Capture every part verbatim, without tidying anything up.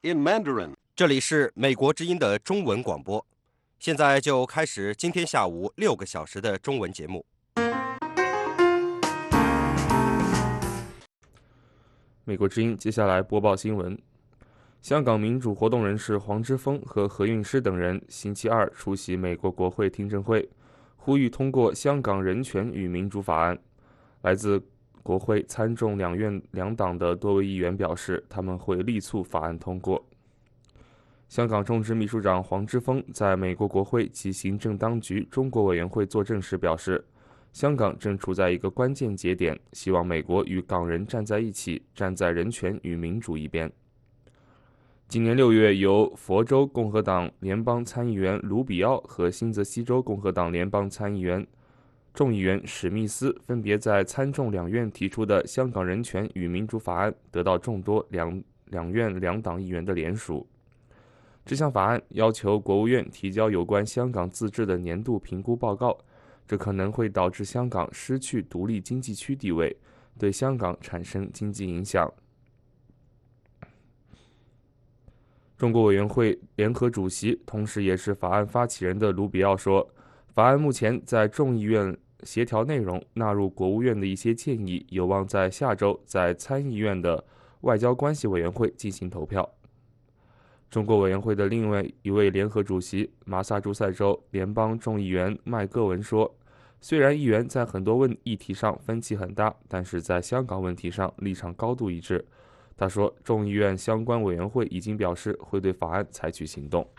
in Mandarin. 这里是美国之音的中文广播，现在就开始今天下午六个小时的中文节目。 美国之音接下来播报新闻。香港民主活动人士黄之锋和何韵诗等人星期二出席美国国会听证会，呼吁通过香港人权与民主法案。来自国会参众两院两党的多位议员表示，他们会力促法案通过。香港众志秘书长黄之锋在美国国会及行政当局中国委员会作证时表示，香港正处在一个关键节点，希望美国与港人站在一起，站在人权与民主一边。今年六月，由佛州共和党联邦参议员卢比奥和新泽西州共和党联邦参议员众议员史密斯分别在参众两院提出的香港人权与民主法案得到众多两两院两党议员的联署。这项法案要求国务院提交有关香港自治的年度评估报告，这可能会导致香港失去独立经济区地位，对香港产生经济影响。中国委员会联合主席，同时也是法案发起人的卢比奥说，法案目前在众议院协调内容，纳入国务院的一些建议，有望在下周在参议院的外交关系委员会进行投票。中国委员会的另外一位联合主席，马萨诸塞州联邦众议员麦戈文说，虽然议员在很多问议题上分歧很大，但是在香港问题上立场高度一致。他说，众议院相关委员会已经表示会对法案采取行动。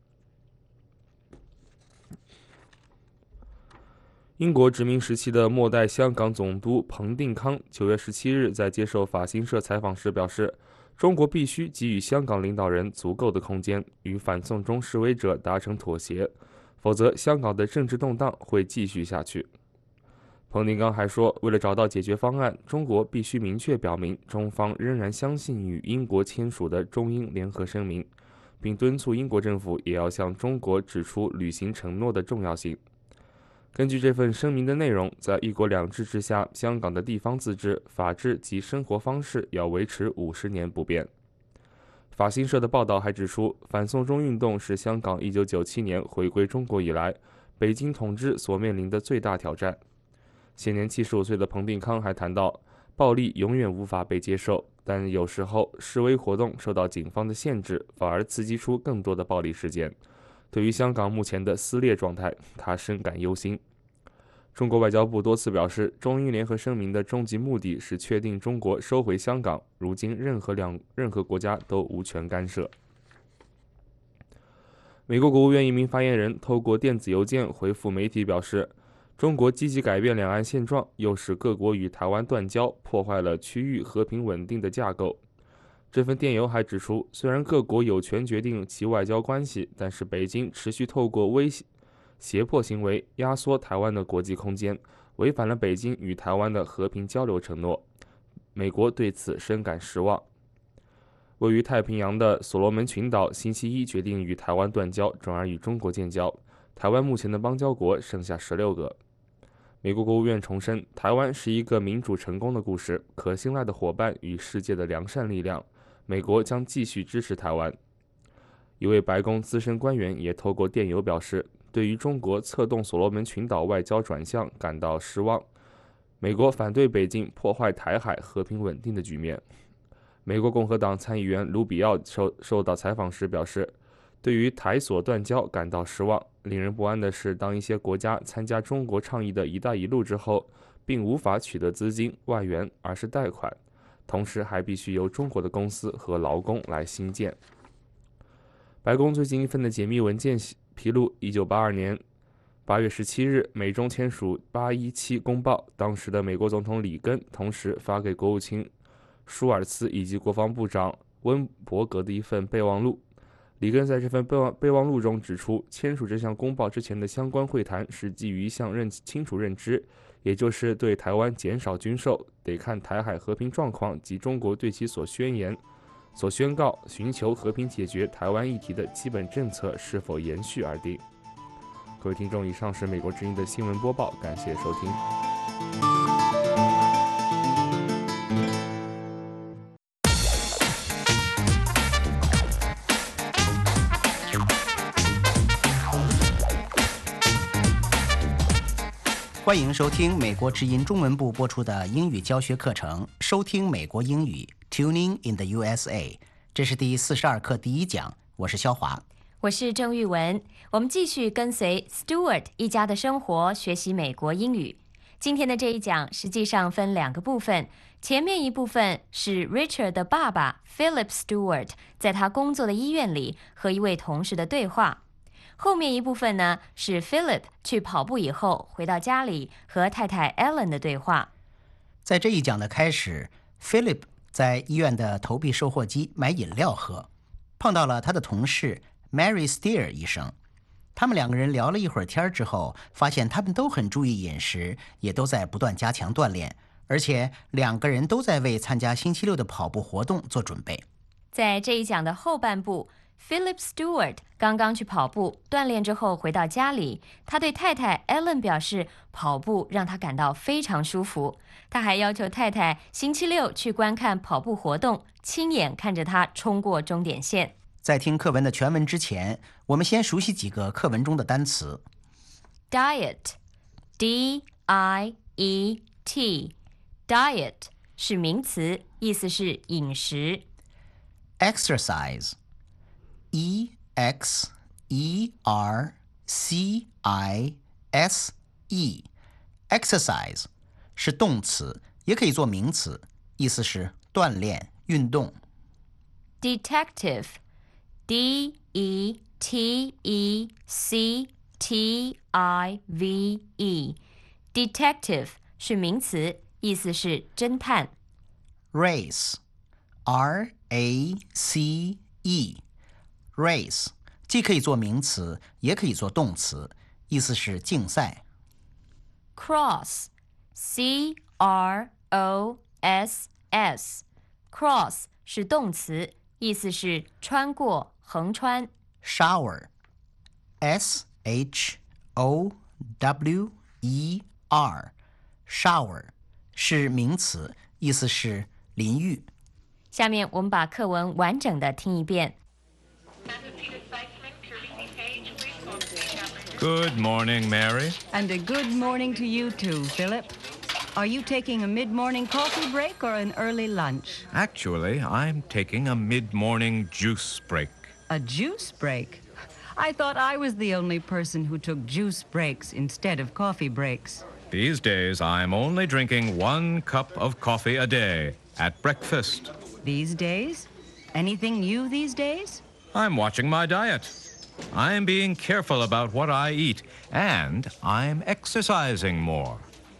英国殖民时期的末代香港总督彭定康九月十七日在接受法新社采访时表示，中国必须给予香港领导人足够的空间，与反送中示威者达成妥协，否则香港的政治动荡会继续下去。彭定康还说，为了找到解决方案，中国必须明确表明中方仍然相信与英国签署的中英联合声明，并敦促英国政府也要向中国指出履行承诺的重要性。根据这份声明的内容，在一国两制之下，香港的地方自治、法治及生活方式要维持五十年不变。法新社的报道还指出，反送中运动是香港一九九七年回归中国以来，北京统治所面临的最大挑战。现年七十五岁的彭定康还谈到，暴力永远无法被接受，但有时候示威活动受到警方的限制，反而刺激出更多的暴力事件。对于香港目前的撕裂状态，他深感忧心。中国外交部多次表示，中英联合声明的终极目的是确定中国收回香港，如今任何两任何国家都无权干涉。美国国务院一名发言人透过电子邮件回复媒体表示，中国积极改变两岸现状，又使各国与台湾断交，破坏了区域和平稳定的架构。这份电邮还指出，虽然各国有权决定其外交关系，但是北京持续透过威胁迫行为压缩台湾的国际空间，违反了北京与台湾的和平交流承诺。美国对此深感失望。位于太平洋的所罗门群岛星期一决定与台湾断交，转而与中国建交。台湾目前的邦交国剩下十六个。美国国务院重申，台湾是一个民主成功的故事，可信赖的伙伴与世界的良善力量。美国将继续支持台湾。一位白宫资深官员也透过电邮表示，对于中国策动所罗门群岛外交转向感到失望。美国反对北京破坏台海和平稳定的局面。美国共和党参议员卢比奥受受到采访时表示，对于台所断交感到失望。令人不安的是，当一些国家参加中国倡议的一带一路之后，并无法取得资金外援，而是贷款，同时还必须由中国的公司和劳工来兴建。白宫最近一份的解密文件披露，一九八二年八月十七日，美中签署八一七公报，当时的美国总统里根同时发给国务卿舒尔茨以及国防部长温伯格的一份备忘录。里根在这份备忘备忘录中指出，签署这项公报之前的相关会谈是基于一项认清楚认知，也就是对台湾减少军售得看台海和平状况及中国对其所宣言、所宣告寻求和平解决台湾议题的基本政策是否延续而定。各位听众，以上是美国之音的新闻播报，感谢收听。 欢迎收听美国之音中文部播出的英语教学课程，收听美国英语 Tuning in the U S A。 这是第四十二课第一讲，我是肖华， 我是郑玉文。我们继续跟随 Stewart 一家的生活，学习美国英语。今天的这一讲实际上分两个部分，前面一部分是 Richard 的爸爸 Philip Stewart 在他工作的医院里和一位同事的对话，后面一部分呢是 Philip 去跑步以后回到家里和太太 Ellen 的对话。 在这一讲的开始， Philip 在医院的投币售货机买饮料喝，碰到了他的同事 Mary Steer 医生。他们两个人聊了一会儿天之后，发现他们都很注意饮食，也都在不断加强锻炼，而且两个人都在为参加星期六的跑步活动做准备。 在这一讲的后半部， Philip Stewart 刚刚去跑步锻炼之后回到家里，他对太太 Ellen 表示跑步让他感到非常舒服，他还要求太太星期六去观看跑步活动，亲眼看着他冲过终点线。 在听课文的全文之前，我们先熟悉几个课文中的单词。 Diet D I E T Diet 是名词，意思是饮食。 Exercise E X E R C I S E Exercise 是动词，也可以做名词，意思是锻炼、运动。 Detective D E T E C T I V E Detective 是名词，意思是侦探。 Race R A C E Race 既可以做名词，也可以做动词，意思是竞赛。 Cross C R O S S Cross 是动词，意思是穿过、横穿。 Shower S H O W E R Shower 是名词，意思是淋浴。 下面我们把课文完整的听一遍。 Good morning, Mary. And a good morning to you too, Philip. Are you taking a mid-morning coffee break or an early lunch? Actually, I'm taking a mid-morning juice break. A juice break? I thought I was the only person who took juice breaks instead of coffee breaks. These days, I'm only drinking one cup of coffee a day at breakfast. These days? Anything new these days? I'm watching my diet. I'm being careful about what I eat, and I'm exercising more.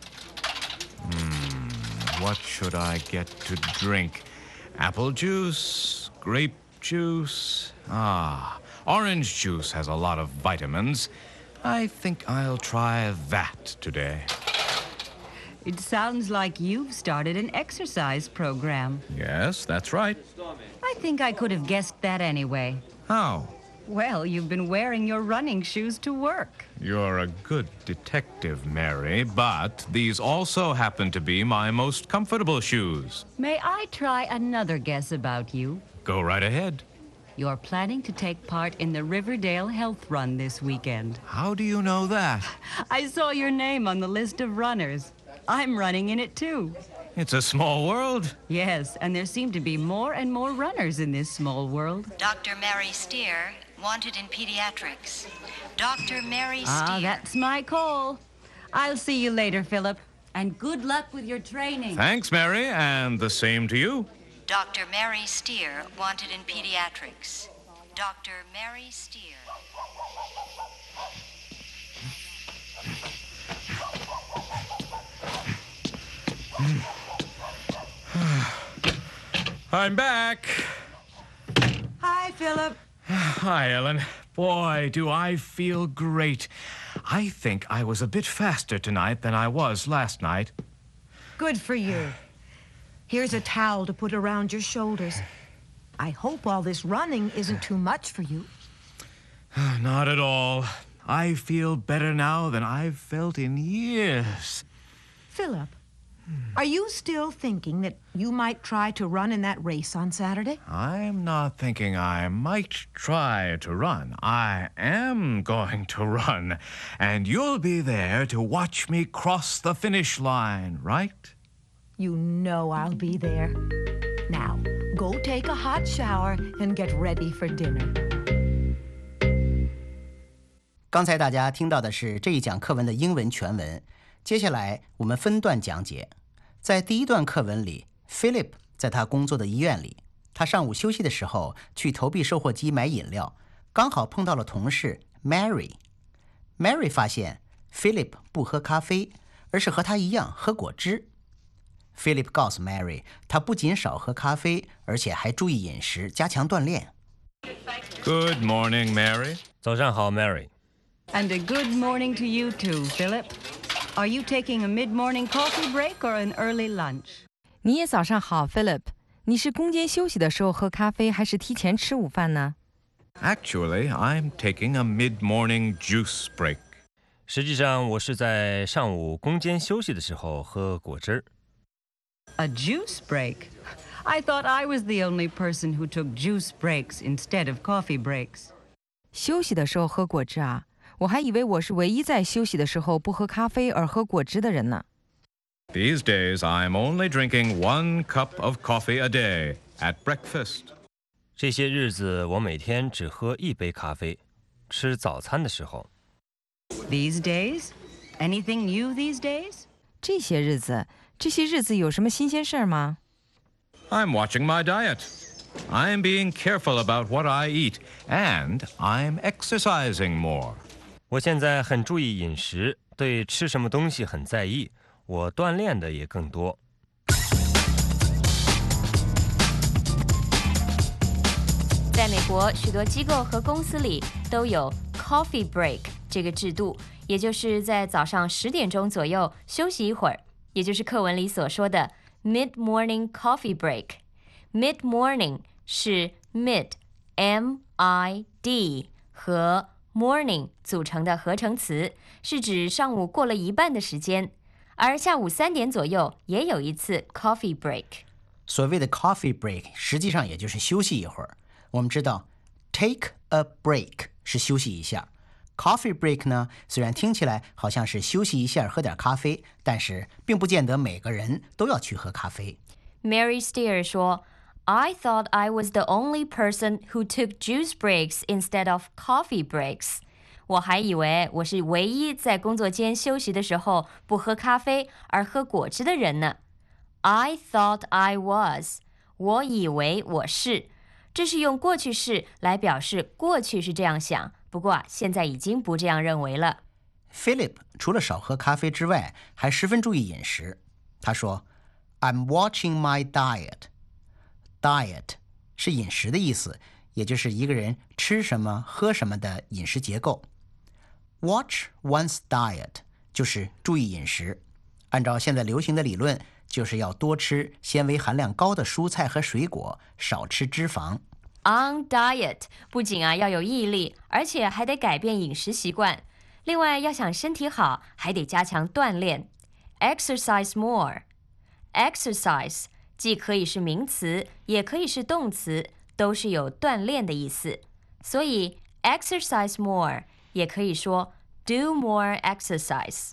Hmm, what should I get to drink? Apple juice, grape juice. Ah, orange juice has a lot of vitamins. I think I'll try that today. It sounds like you've started an exercise program. Yes, that's right. I think I could have guessed that anyway. How? Well, you've been wearing your running shoes to work. You're a good detective, Mary, but these also happen to be my most comfortable shoes. May I try another guess about you? Go right ahead. You're planning to take part in the Riverdale Health Run this weekend. How do you know that? I saw your name on the list of runners. I'm running in it too. It's a small world. Yes, and there seem to be more and more runners in this small world. Doctor Mary Steer, wanted in pediatrics. Doctor Mary Steer. Ah, that's my call. I'll see you later, Philip. And good luck with your training. Thanks, Mary, and the same to you. Doctor Mary Steer, wanted in pediatrics. Doctor Mary Steer. I'm back. Hi, Philip. Hi, Ellen. Boy, do I feel great. I think I was a bit faster tonight than I was last night. Good for you. Here's a towel to put around your shoulders. I hope all this running isn't too much for you. Not at all. I feel better now than I've felt in years. Philip, Are you still thinking that you might try to run in that race on Saturday? I'm not thinking I might try to run. I am going to run. And you'll be there to watch me cross the finish line, right? You know I'll be there. Now, go take a hot shower and get ready for dinner. 刚才大家听到的是这一讲课文的英文全文，接下来我们分段讲解。在第一段课文里 Philip 在他工作的医院里，他上午休息的时候去投币售货机买饮料，刚好碰到了同事 Mary。 Mary 发现 Philip 不喝咖啡，而是和他一样喝果汁。 Philip 告诉 Mary 他不仅少喝咖啡，而且还注意饮食，加强锻炼。 Good morning, Mary. 早上好 Mary。 And a good morning to you too, Philip. Are you taking a mid-morning coffee break or an early lunch? 你也早上好 Philip， 你是工间休息的时候喝咖啡，还是提前吃午饭呢？ Actually, I'm taking a mid-morning juice break. 实际上我是在上午工间休息的时候喝果汁。 A juice break? I thought I was the only person who took juice breaks instead of coffee breaks. 休息的时候喝果汁啊？我还以为我是唯一在休息的时候不喝咖啡而喝果汁的人呢。 These days, I'm only drinking one cup of coffee a day at breakfast. 这些日子我每天只喝一杯咖啡，吃早餐的时候。 These days? Anything new these days? 这些日子，这些日子有什么新鲜事儿吗？ I'm watching my diet. I'm being careful about what I eat, and I'm exercising more. 我现在很注意饮食，对吃什么东西很在意，我锻炼的也更多。 在美国，许多机构和公司里都有 coffee break 这个制度，也就是在早上十点钟左右休息一会儿，也就是课文里所说的 mid-morning coffee break。mid-morning 是 mid M I D 和 morning 组成的合成词，是指上午过了一半的时间，而下午三点左右也有一次 coffee break。 所谓的 coffee break 实际上也就是休息一会儿。我们知道 take a break 是休息一下， coffee break 呢，虽然听起来好像是休息一下喝点咖啡，但是并不见得每个人都要去喝咖啡。 Mary Steer 说I thought I was the only person who took juice breaks instead of coffee breaks. 我还以为我是唯一在工作间休息的时候不喝咖啡而喝果汁的人呢。I thought I was. 我以为我是。这是用过去式来表示过去是这样想，不过啊，现在已经不这样认为了。 Philip 除了少喝咖啡之外，还十分注意饮食。他说 I'm watching my diet.Diet 是饮食的意思，也就是一个人吃什么喝什么的饮食结构。Watch one's diet 就是注意饮食。按照现在流行的理论，就是要多吃纤维含量高的蔬菜和水果，少吃脂肪。 On diet 不仅啊要有毅力，而且还得改变饮食习惯。另外，要想身体好，还得加强锻炼。Exercise more. Exercise既可以是名词，也可以是动词，都是有锻炼的意思。所以 exercise more 也可以说 do more exercise。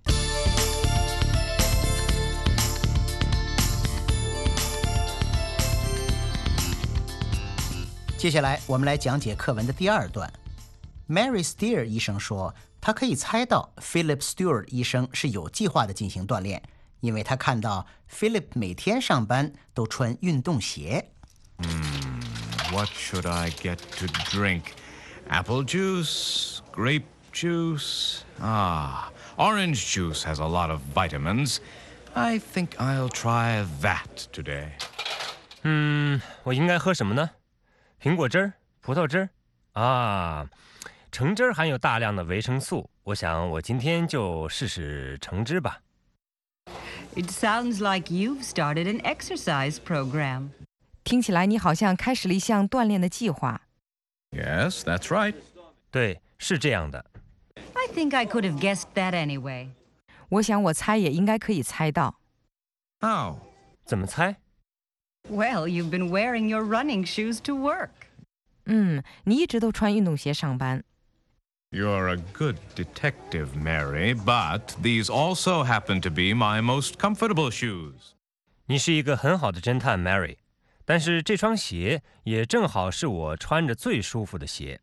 接下来我们来讲解课文的第二段。 Mary Steer 医生说，他可以猜到 Philip Stewart 医生是有计划的进行锻炼，因为他看到 Philip 每天上班都穿运动鞋。 Hmm, what should I get to drink? Apple juice, grape juice. Ah, orange juice has a lot of vitamins. I think I'll try that today. 嗯，我应该喝什么呢？苹果汁儿、葡萄汁儿啊，橙汁含有大量的维生素，我想我今天就试试橙汁吧。 It sounds like you've started an exercise program. 听起来你好像开始了一项锻炼的计划。 Yes, that's right. 对，是这样的。 I think I could have guessed that anyway. 我想我猜也应该可以猜到。 How? 怎么猜？ Well, you've been wearing your running shoes to work. 嗯，你一直都穿运动鞋上班。 You're a good detective, Mary, but these also happen to be my most comfortable shoes. 你是一个很好的侦探 Mary， 但是这双鞋也正好是我穿着最舒服的鞋。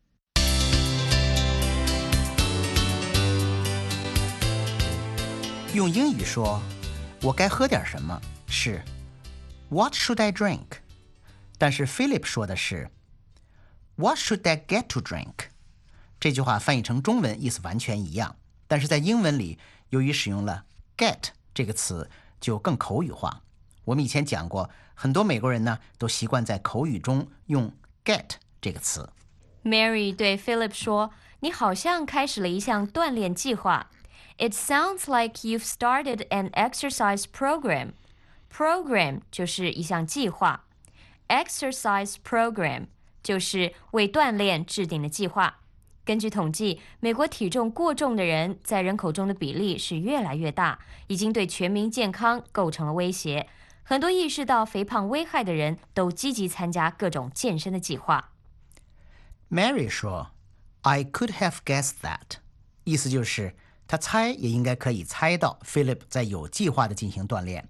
用英语说我该喝点什么是 What should I drink？ 但是 Philip 说的是 What should I get to drink？ 这句话翻译成中文意思完全一样，但是在英文里由于使用了 get 这个词就更口语化。我们以前讲过，很多美国人呢都习惯在口语中用 get 这个词。 Mary 对 Philip 说，你好像开始了一项锻炼计划。It sounds like you've started an exercise program. Program 就是一项计划 ，exercise program 就是为锻炼制定的计划。根据统计，美国体重过重的人在人口中的比例是越来越大，已经对全民健康构成了威胁。很多意识到肥胖危害的人都积极参加各种健身的计划。 Mary 说 I could have guessed that， 意思就是他猜也应该可以猜到 Philip 在有计划地进行锻炼。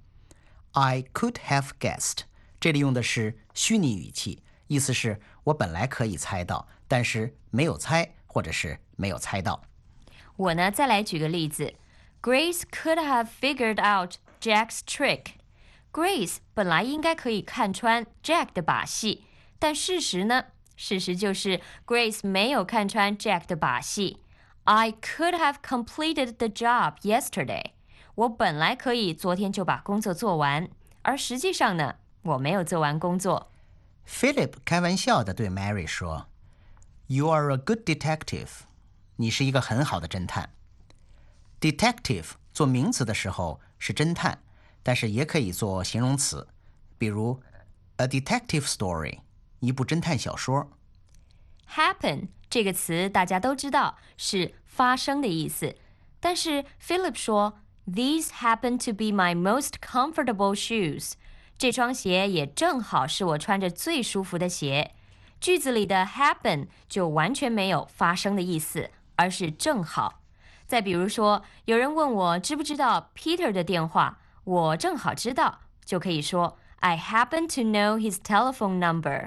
I could have guessed 这里用的是虚拟语气，意思是我本来可以猜到，但是没有猜或者是没有猜到。 我呢再来举个例子， Grace could have figured out Jack's trick。 Grace 本来应该可以看穿 Jack 的把戏，但事实呢？事实就是 Grace 没有看穿 Jack 的把戏。 I could have completed the job yesterday。 我本来可以昨天就把工作做完，而实际上呢，我没有做完工作。 Philip 开玩笑地对 Mary 说 You are a good detective， 你是一个很好的侦探。 Detective 做名词的时候是侦探，但是也可以做形容词，比如 A detective story， 一部侦探小说。 Happen 这个词大家都知道是发生的意思，但是 Philip 说 These happen to be my most comfortable shoes。 这双鞋也正好是我穿着最舒服的鞋。句子里的 happen 就完全没有发生的意思，而是正好。再比如说，有人问我知不知道 Peter 的电话，我正好知道，就可以说 I happen to know his telephone number。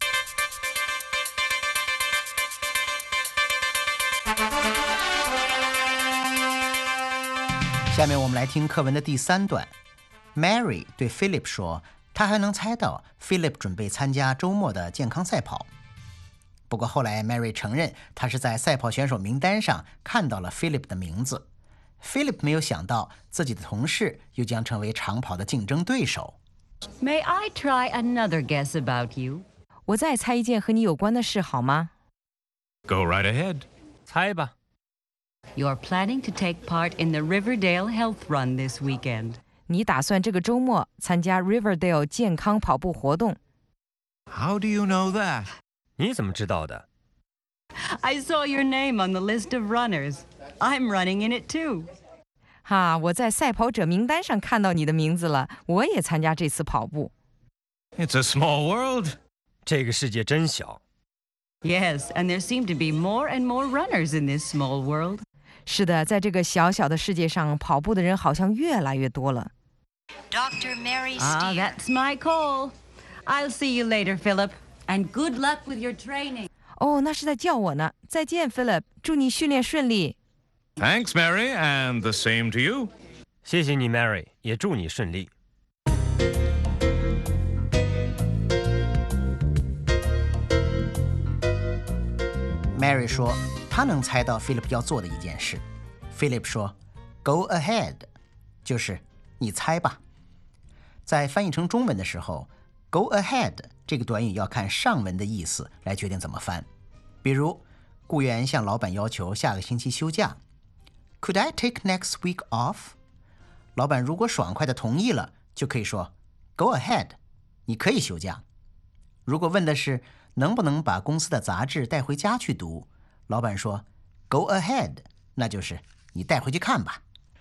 下面我们来听课文的第三段。 Mary 对 Philip 说，她还能猜到 Philip 准备参加周末的健康赛跑。不过后来 Mary 承认，她是在赛跑选手名单上看到了 Philip 的名字。 Philip 没有想到自己的同事又将成为长跑的竞争对手。 May I try another guess about you? 我再猜一件和你有关的事好吗？ Go right ahead. 猜吧。 You're planning to take part in the Riverdale Health Run this weekend. 你打算这个周末参加 Riverdale 健康跑步活动。 How do you know that? 你怎么知道的？ I saw your name on the list of runners. I'm running in it too. 哈，我在赛跑者名单上看到你的名字了，我也参加这次跑步。 It's a small world. 这个世界真小。 Yes, and there seem to be more and more runners in this small world. 是的，在这个小小的世界上，跑步的人好像越来越多了。 Doctor Mary Ah, Steer. that's my call. I'll see you later, Philip. And good luck with your training. 哦，那是在叫我呢。再见 ，Philip， 祝你训练顺利。 Thanks, Mary, and the same to you. 谢谢你 Mary， 也祝你顺利。 Mary 说她能猜到 Philip 要做的一件事。 Philip 说 Go ahead， 就是你猜吧。在翻译成中文的时候， Go ahead 这个短语要看上文的意思来决定怎么翻。比如雇员向老板要求下个星期休假， Could I take next week off？ 老板如果爽快地同意了，就可以说 Go ahead， 你可以休假。如果问的是能不能把公司的杂志带回家去读，老板说 Go ahead， 那就是你带回去看吧。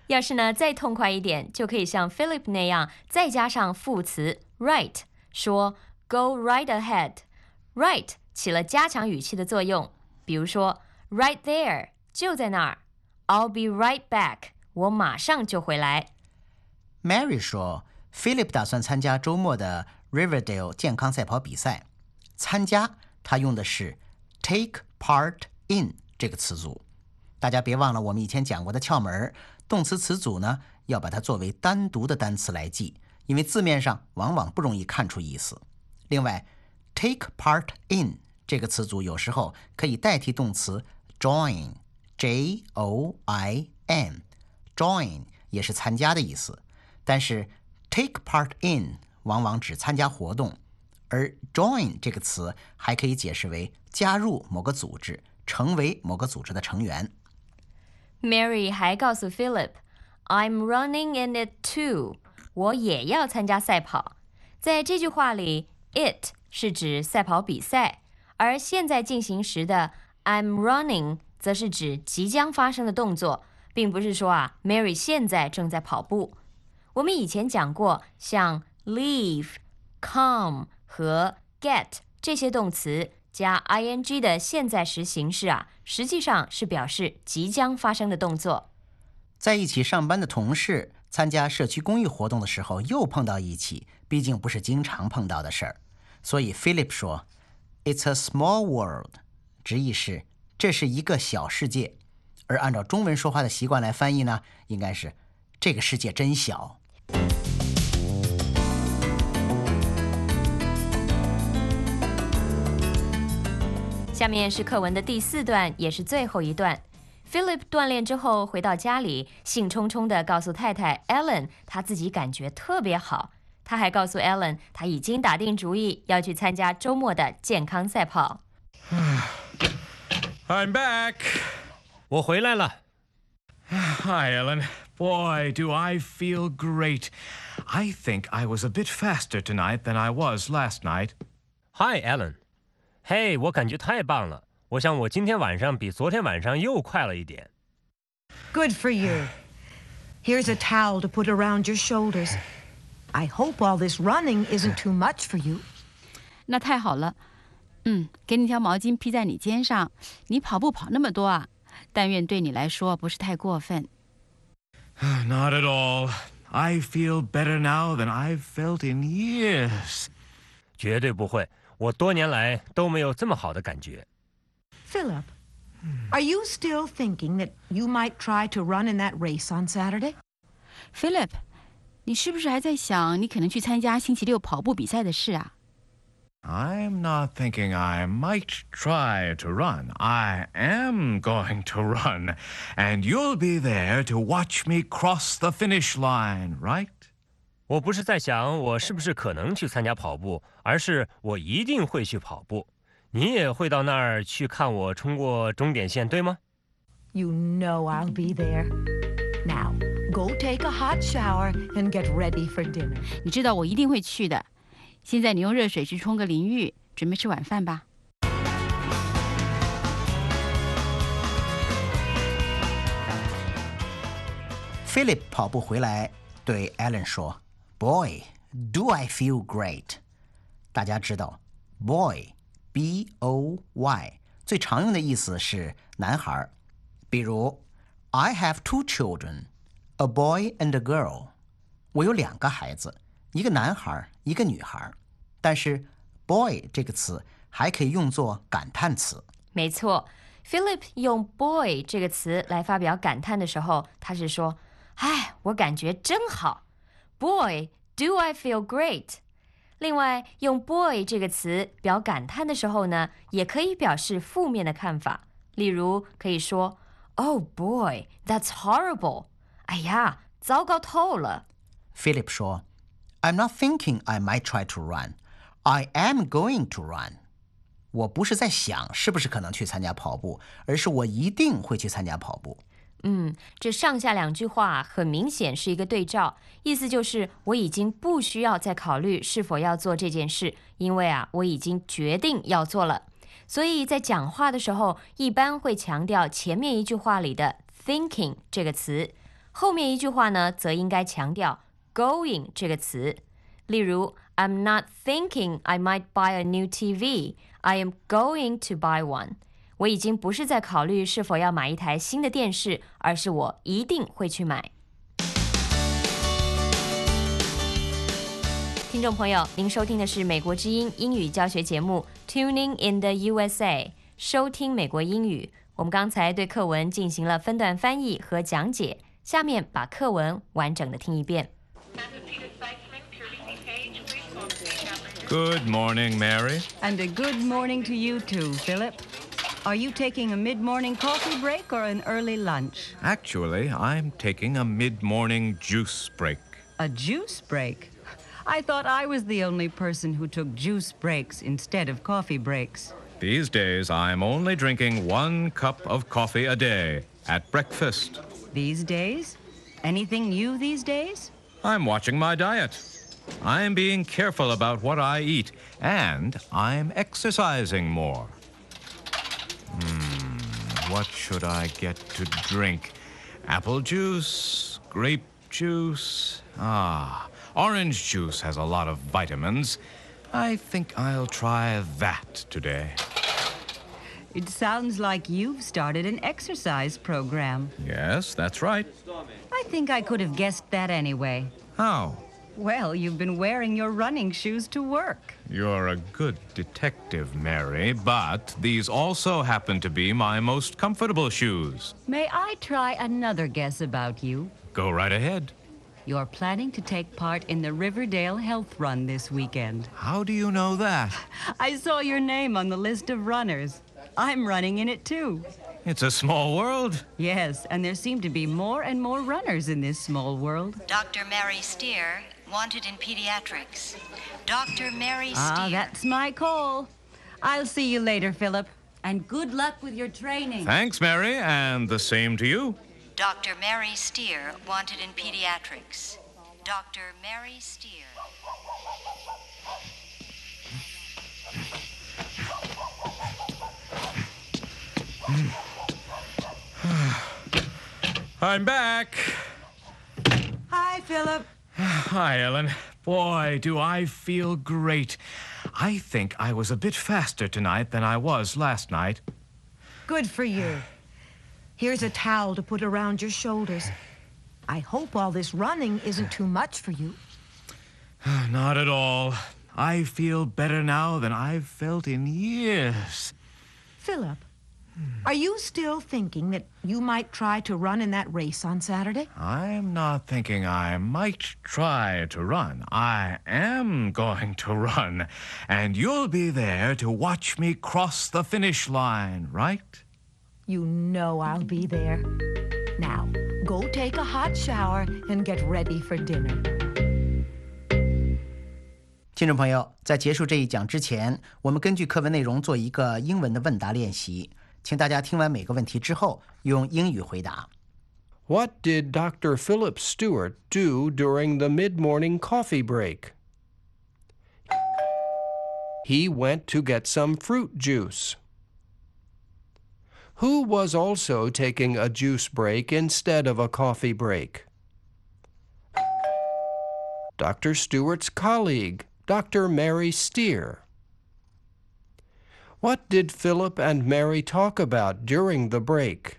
要是呢再痛快一点，就可以像 Philip 那样再加上副词 right， 说 Go right ahead。 right 起了加强语气的作用，比如说 Right there， 就在那儿。 I'll be right back， 我马上就回来。 Mary 说 Philip 打算参加周末的 Riverdale 健康赛跑比赛。参加他用的是 take part in 这个词组。大家别忘了我们以前讲过的窍门，动词词组呢要把它作为单独的单词来记，因为字面上往往不容易看出意思。另外 take part in 这个词组有时候可以代替动词 join， J O I N， join 也是参加的意思，但是 take part in 往往只参加活动，而 join 这个词还可以解释为加入某个组织，成为某个组织的成员。 Mary 还告诉 Philip I'm running in it too， 我也要参加赛跑。在这句话里 it 是指赛跑比赛，而现在进行时的 I'm running 则是指即将发生的动作，并不是说啊 Mary 现在正在跑步。我们以前讲过，像 leave、come 和 get 这些动词加 ing 的现在时形式啊，实际上是表示即将发生的动作。 在一起上班的同事参加社区公益活动的时候又碰到一起，毕竟不是经常碰到的事儿，所以 Philip 说 It's a small world， 直译是这是一个小世界，而按照中文说话的习惯来翻译呢，应该是这个世界真小。 下面是课文的第四段，也是最后一段。Philip 锻炼之后回到家里，兴冲冲地告诉太太 Ellen 他自己感觉特别好。他还告诉 Ellen 他已经打定主意要去参加周末的健康赛跑。 I'm back. 我回来了。 Hi, Ellen. Boy, do I feel great. I think I was a bit faster tonight than I was last night. Hi, Ellen. 嘿，我感觉太棒了。我想我今天晚上比昨天晚上又快了一点。 Good for you. Here's a towel to put around your shoulders. I hope all this running isn't too much for you. 那太好了。嗯，给你条毛巾披在你肩上。你跑步跑那么多啊，但愿对你来说不是太过分。 Not at all. I feel better now than I've felt in years. 绝对不会，我多年来都没有这么好的感觉。 Philip, are you still thinking that you might try to run in that race on Saturday? Philip, 你是不是还在想你可能去参加星期六跑步比赛的事啊？ I'm not thinking I might try to run. I am going to run. And you'll be there to watch me cross the finish line, right? 我不是在想我是不是可能去参加跑步，而是我一定会去跑步。你也会到那儿去看我冲过终点线，对吗？ You know I'll be there. Now, go take a hot shower and get ready for dinner. 你知道我一定会去的。现在你用热水去冲个淋浴，准备吃晚饭吧。 Philip 跑步回来对 Ellen 说 Boy, do I feel great. 大家知道 Boy, B O Y 最常用的意思是男孩，比如 I have two children, a boy and a girl. 我有两个孩子，一个男孩，一个女孩。但是 boy 这个词还可以用作感叹词。 没错， Philip 用 boy 这个词来发表感叹的时候，他是说哎，我感觉真好。 Boy, do I feel great. 另外，用 boy 这个词表感叹的时候呢，也可以表示负面的看法。例如可以说 Oh boy, that's horrible. 哎呀，糟糕透了。 Philip 说 I'm not thinking I might try to run. I am going to run. 我不是在想是不是可能去参加跑步，而是我一定会去参加跑步。 嗯，这上下两句话很明显是一个对照，意思就是我已经不需要再考虑是否要做这件事，因为啊，我已经决定要做了。所以在讲话的时候，一般会强调前面一句话里的 thinking 这个词， 后面一句话呢，则应该强调 going 这个词。例如 I'm not thinking I might buy a new T V. I am going to buy one. 我已经不是在考虑是否要买一台新的电视，而是我一定会去买。听众朋友，您收听的是美国之音英语教学节目 Tuning in the U S A， 收听美国英语。我们刚才对课文进行了分段翻译和讲解，下面把课文完整的听一遍。 Good morning, Mary. And a good morning to you too, Philip. Are you taking a mid-morning coffee break or an early lunch? Actually, I'm taking a mid-morning juice break. A juice break? I thought I was the only person who took juice breaks instead of coffee breaks. These days, I'm only drinking one cup of coffee a day at breakfast. These days? Anything new these days? I'm watching my diet. I'm being careful about what I eat, and I'm exercising more. Hmm, what should I get to drink? Apple juice, grape juice. Ah, orange juice has a lot of vitamins. I think I'll try that today. It sounds like you've started an exercise program. Yes, that's right. I think I could have guessed that anyway. How? Well, you've been wearing your running shoes to work. You're a good detective, Mary, but these also happen to be my most comfortable shoes. May I try another guess about you? Go right ahead. You're planning to take part in the Riverdale Health Run this weekend. How do you know that? I saw your name on the list of runners. I'm running in it too. It's a small world. Yes, and there seem to be more and more runners in this small world. Doctor Mary Steer, wanted in pediatrics. Doctor Mary Steer. Ah, that's my call. I'll see you later, Philip. And good luck with your training. Thanks, Mary, and the same to you. Doctor Mary Steer, wanted in pediatrics. Doctor Mary Steer. I'm back. Hi, Philip. Hi, Ellen. Boy, do I feel great. I think I was a bit faster tonight than I was last night. Good for you. Here's a towel to put around your shoulders. I hope all this running isn't too much for you. Not at all. I feel better now than I've felt in years. Philip, are you still thinking that you might try to run in that race on Saturday? I'm not thinking I might try to run. I am going to run. And you'll be there to watch me cross the finish line, right? You know I'll be there. Now, go take a hot shower and get ready for dinner. 听众朋友，在结束这一讲之前，我们根据课文内容做一个英文的问答练习，请大家听完每个问题之后，用英语回答。 What did Doctor Philip Stewart do during the mid-morning coffee break? He went to get some fruit juice. Who was also taking a juice break instead of a coffee break? Doctor Stewart's colleague, Doctor Mary Steer. What did Philip and Mary talk about during the break?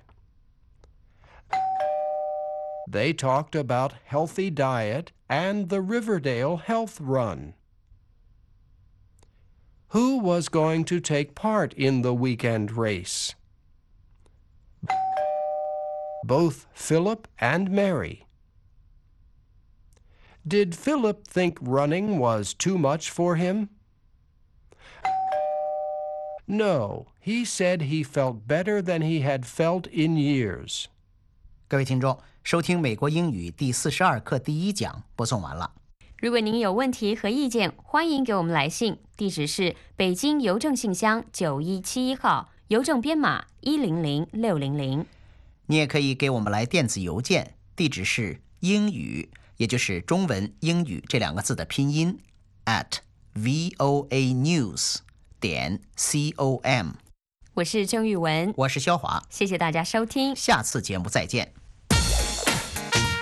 They talked about healthy diet and the Riverdale Health Run. Who was going to take part in the weekend race? Both Philip and Mary. Did Philip think running was too much for him? No, he said he felt better than he had felt in years. 各位听众，收听美国英语第四十二课第一讲播送完了。 如果您有问题和意见，欢迎给我们来信，地址是北京邮政信箱九一七一号，邮政编码一零零六零零。 你也可以给我们来电子邮件，地址是英语，也就是中文英语这两个字的拼音 at voanews 点 com。 我是郑玉文， 我是肖华， 谢谢大家收听， 下次节目再见。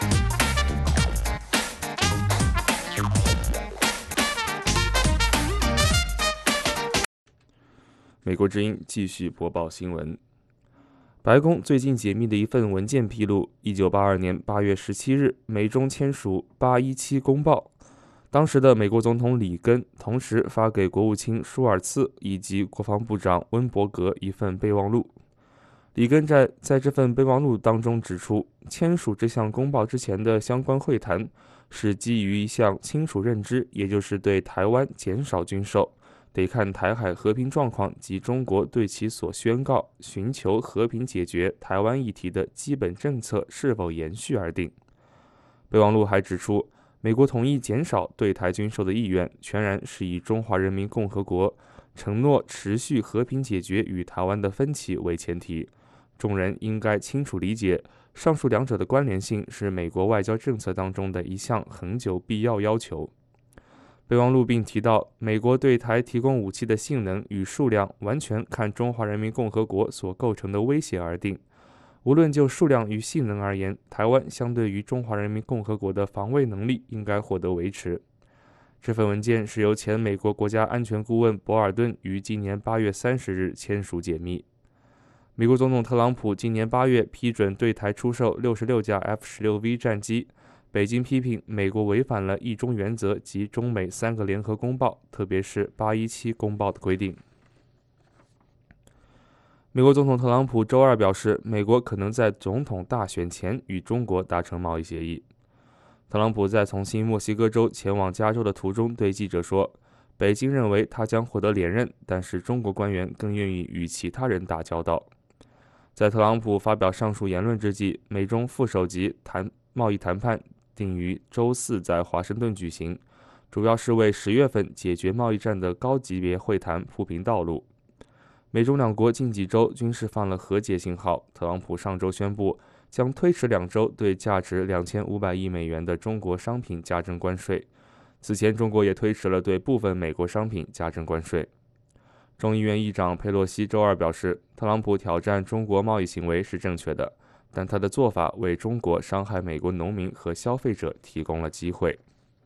美国之音继续播报新闻。白宫最近解密的一份文件披露，一九八二年八月十七日，美中签署八一七公报。当时的美国总统里根同时发给国务卿舒尔茨以及国防部长温伯格一份备忘录。里根在在这份备忘录当中指出，签署这项公报之前的相关会谈是基于一项清楚认知，也就是对台湾减少军售，得看台海和平状况及中国对其所宣告寻求和平解决台湾议题的基本政策是否延续而定。备忘录还指出，美国同意减少对台军售的意愿，全然是以中华人民共和国承诺持续和平解决与台湾的分歧为前提。众人应该清楚理解，上述两者的关联性是美国外交政策当中的一项恒久必要要求。备忘录并提到，美国对台提供武器的性能与数量完全看中华人民共和国所构成的威胁而定。无论就数量与性能而言，台湾相对于中华人民共和国的防卫能力应该获得维持。这份文件是由前美国国家安全顾问博尔顿于今年八月三十日签署解密。美国总统特朗普今年八月批准对台出售六十六架 F 十六 V 战机。北京批评美国违反了一中原则及中美三个联合公报，特别是八一七公报的规定。美国总统特朗普周二表示，美国可能在总统大选前与中国达成贸易协议。特朗普在从新墨西哥州前往加州的途中对记者说，北京认为他将获得连任，但是中国官员更愿意与其他人打交道。在特朗普发表上述言论之际，美中副首级谈贸易谈判定于周四在华盛顿举行，主要是为十月份解决贸易战的高级别会谈铺平道路。美中两国近几周均释放了和解信号。特朗普上周宣布将推迟两周对价值两千五百亿美元的中国商品加征关税。此前，中国也推迟了对部分美国商品加征关税。众议院议长佩洛西周二表示，特朗普挑战中国贸易行为是正确的，但他的做法为中国伤害美国农民和消费者提供了机会。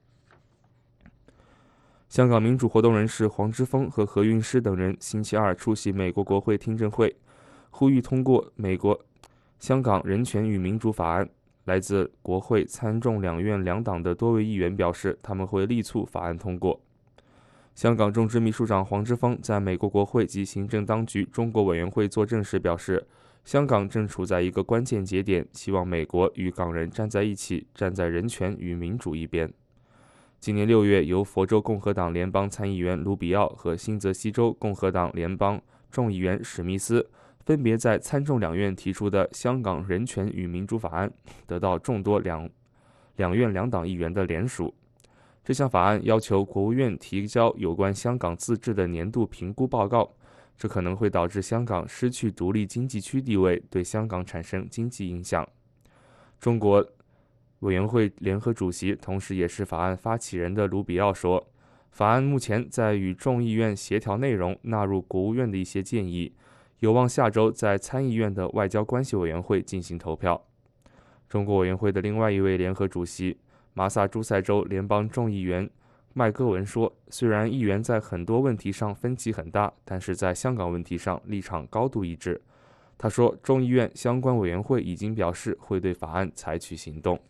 香港民主活动人士黄之锋和何韵诗等人星期二出席美国国会听证会，呼吁通过美国香港人权与民主法案。来自国会参众两院两党的多位议员表示，他们会力促法案通过。香港众志秘书长黄之锋在美国国会及行政当局中国委员会作证时表示，香港正处在一个关键节点，希望美国与港人站在一起，站在人权与民主一边。今年六月，由佛州共和党联邦参议员卢比奥和新泽西州共和党联邦众议员史密斯分别在参众两院提出的香港人权与民主法案，得到众多两两院两党议员的联署。这项法案要求国务院提交有关香港自治的年度评估报告，这可能会导致香港失去独立经济区地位，对香港产生经济影响。中国委员会联合主席，同时也是法案发起人的卢比奥说，法案目前在与众议院协调内容，纳入国务院的一些建议，有望下周在参议院的外交关系委员会进行投票。中国委员会的另外一位联合主席，马萨诸塞州联邦众议员麦戈文说，虽然议员在很多问题上分歧很大，但是在香港问题上立场高度一致。他说，众议院相关委员会已经表示会对法案采取行动。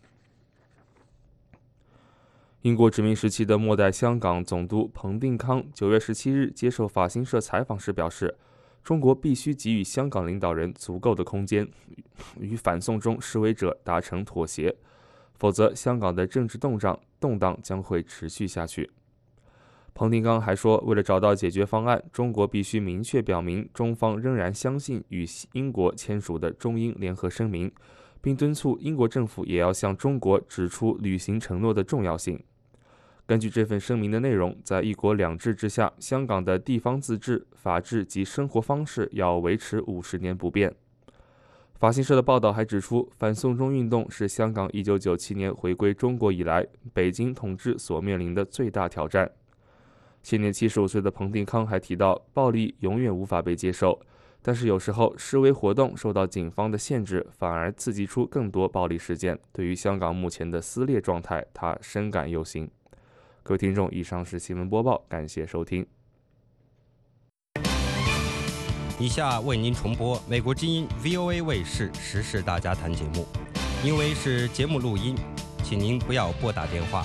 英国殖民时期的末代香港总督彭定康九月十七日接受法新社采访时表示，中国必须给予香港领导人足够的空间，与反送中示威者达成妥协，否则香港的政治动荡动荡将会持续下去。彭定康还说，为了找到解决方案，中国必须明确表明中方仍然相信与英国签署的中英联合声明，并敦促英国政府也要向中国指出履行承诺的重要性。根据这份声明的内容，在一国两制之下，香港的地方自治、法治及生活方式要维持五十年不变。法新社的报道还指出，反送中运动是香港一九九七年回归中国以来，北京统治所面临的最大挑战。现年七十五岁的彭定康还提到，暴力永远无法被接受，但是有时候示威活动受到警方的限制，反而刺激出更多暴力事件。对于香港目前的撕裂状态，他深感忧心。各位听众，以上是新闻播报，感谢收听。 以下为您重播美国之音 V O A 卫视时事大家谈节目，因为是节目录音，请您不要拨打电话。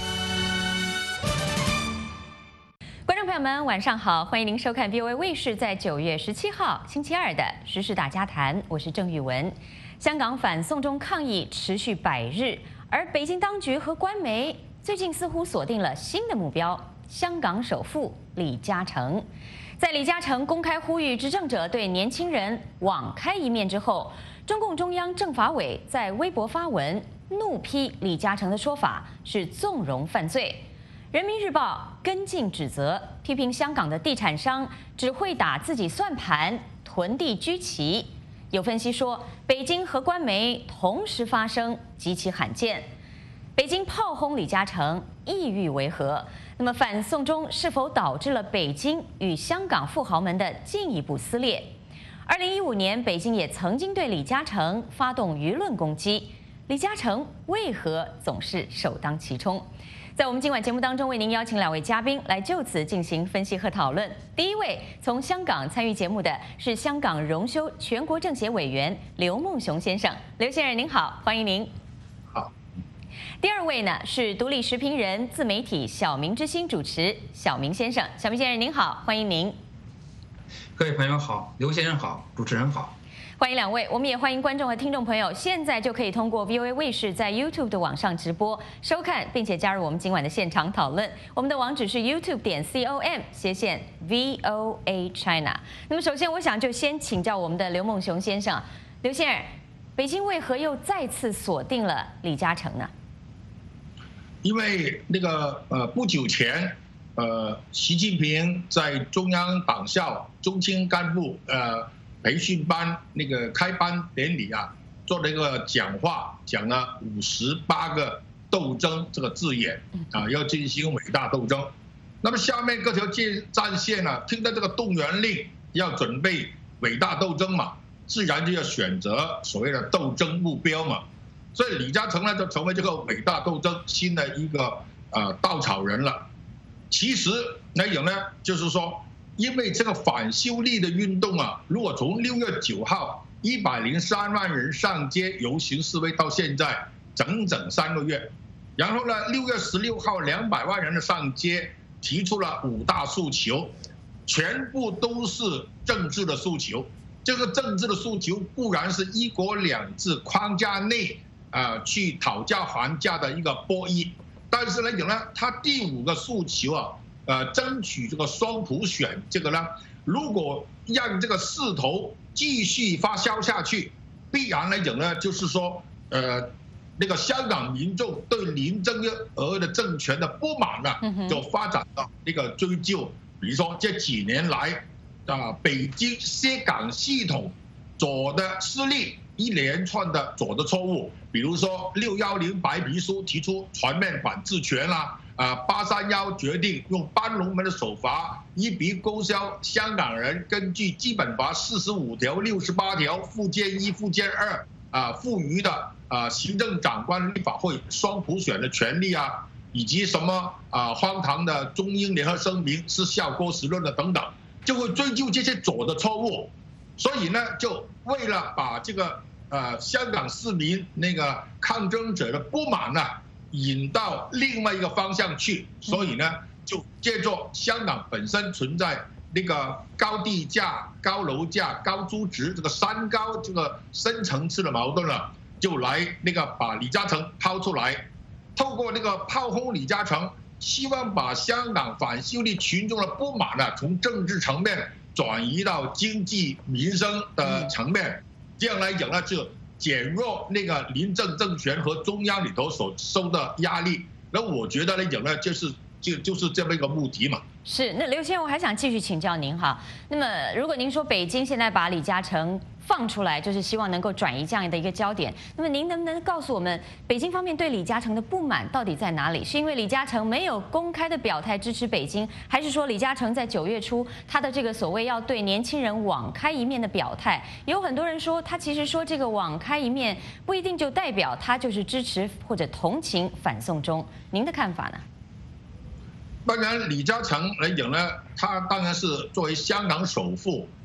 观众朋友们，晚上好，欢迎您收看 V O A 卫视在九月十七号星期二的时事大家谈，我是郑玉文。香港反送中抗议持续百日，而北京当局和官媒最近似乎锁定了新的目标——香港首富李嘉诚。在李嘉诚公开呼吁执政者对年轻人网开一面之后，中共中央政法委在微博发文怒批李嘉诚的说法是纵容犯罪。人民日报跟进指责，批评香港的地产商只会打自己算盘，囤地居奇。有分析说，北京和官媒同时发声极其罕见。北京炮轰李嘉诚，意欲为何？那么反送中是否导致了北京与香港富豪们的进一步撕裂？二零一五年，北京也曾经对李嘉诚发动舆论攻击，李嘉诚为何总是首当其冲？在我们今晚节目当中，为您邀请两位嘉宾来就此进行分析和讨论。第一位从香港参与节目的是香港荣休全国政协委员刘梦熊先生，刘先生您好，欢迎您。 好。 第二位呢是独立时评人、自媒体小明之星主持小明先生，小明先生您好，欢迎您。 各位朋友好，刘先生好，主持人好。 欢迎两位，我们也欢迎观众和听众朋友，现在就可以通过 V O A 卫视在 YouTube 的网上直播收看，并且加入我们今晚的现场讨论。我们的网址是 YouTube 点 com 斜线 V O A China。那么首先，我想就先请教我们的刘梦熊先生，刘先生，北京为何又再次锁定了李嘉诚呢？ 因为那个呃，不久前，呃，习近平在中央党校中青干部呃。培训班那个开班典礼啊，做了一个讲话，讲了五十八个斗争这个字眼啊，要进行伟大斗争。那么下面各条战线呢、啊，听到这个动员令，要准备伟大斗争嘛，自然就要选择所谓的斗争目标嘛。所以李嘉诚呢，就成为这个伟大斗争新的一个呃稻草人了。其实来讲呢，就是说。因为这个反修例的运动啊，如果从六月九号一百零三万人上街游行示威到现在整整三个月，然后呢，六月十六号两百万人的上街，提出了五大诉求，全部都是政治的诉求。这个政治的诉求固然是一国两制框架内啊、呃、去讨价还价的一个博弈，但是来讲呢，它第五个诉求啊。呃，争取这个双普选，这个呢，如果让这个势头继续发酵下去，必然来讲呢，就是说，呃，那个香港民众对林郑月娥的政权的不满呢，就发展到那个追究，比如说这几年来，啊，北京涉港系统左的势力一连串的左的错误，比如说六幺零白皮书提出全面管制权啦。啊，八三幺决定用搬龙门的手法，一笔勾销香港人根据基本法四十五条、六十八条附件一、附件二啊赋予的啊行政长官立法会双普选的权利啊，以及什么啊荒唐的中英联合声明是效郭实论的等等，就会追究这些左的错误。所以呢，就为了把这个呃香港市民那个抗争者的不满呢。引到另外一个方向去，所以呢，就借助香港本身存在那个高地价、高楼价、高租值这个三高这个深层次的矛盾了，就来那个把李嘉诚抛出来，透过那个炮轰李嘉诚，希望把香港反修例群众的不满呢，从政治层面转移到经济民生的层面，这样来讲呢，就。减弱那个林郑政权和中央里头所受的压力，那我觉得来讲呢，就是就就是这么一个目的嘛。 是，那刘先生，我还想继续请教您哈。那么，如果您说北京现在把李嘉诚放出来，就是希望能够转移这样的一个焦点，那么您能不能告诉我们，北京方面对李嘉诚的不满到底在哪里？是因为李嘉诚没有公开的表态支持北京，还是说李嘉诚在九月初他的这个所谓要对年轻人网开一面的表态？有很多人说，他其实说这个网开一面不一定就代表他就是支持或者同情反送中，您的看法呢？ 当然，李嘉诚来讲呢，他当然是作为香港首富，